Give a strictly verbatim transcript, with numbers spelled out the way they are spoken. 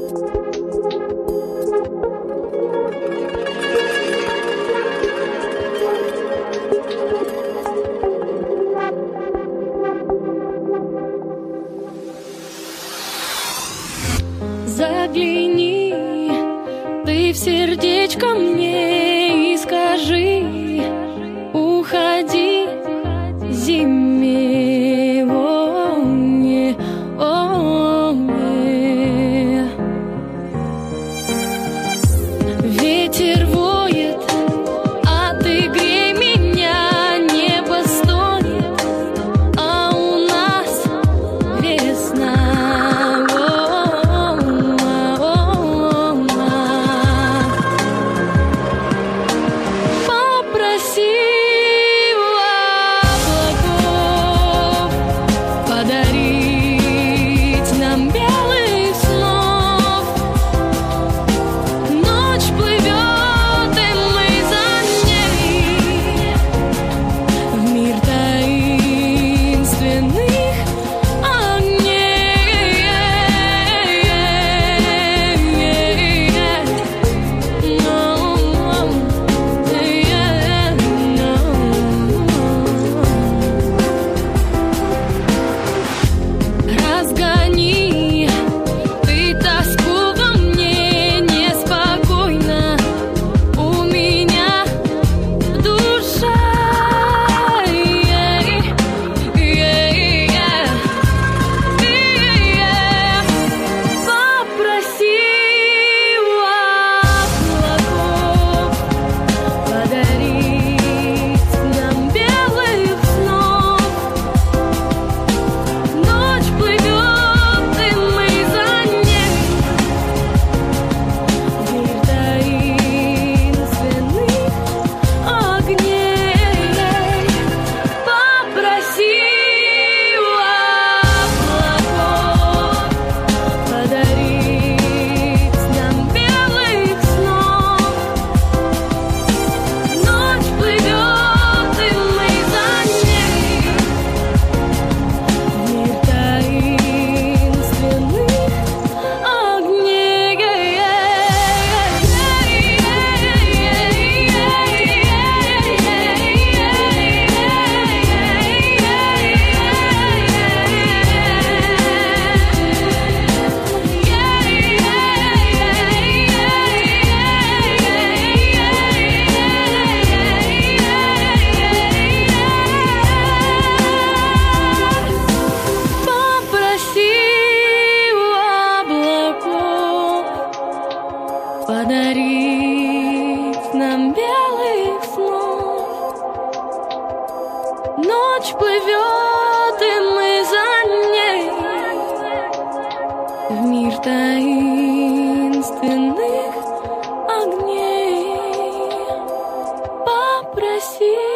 Загляни ты в сердечко мне и скажи: уходи зиме, о, не, о, не. Ветер воет, а ты грей меня, небо стонет, а у нас весна. Подарить нам белых снов. Ночь плывет, и мы за ней в мир таинственных огней. Попроси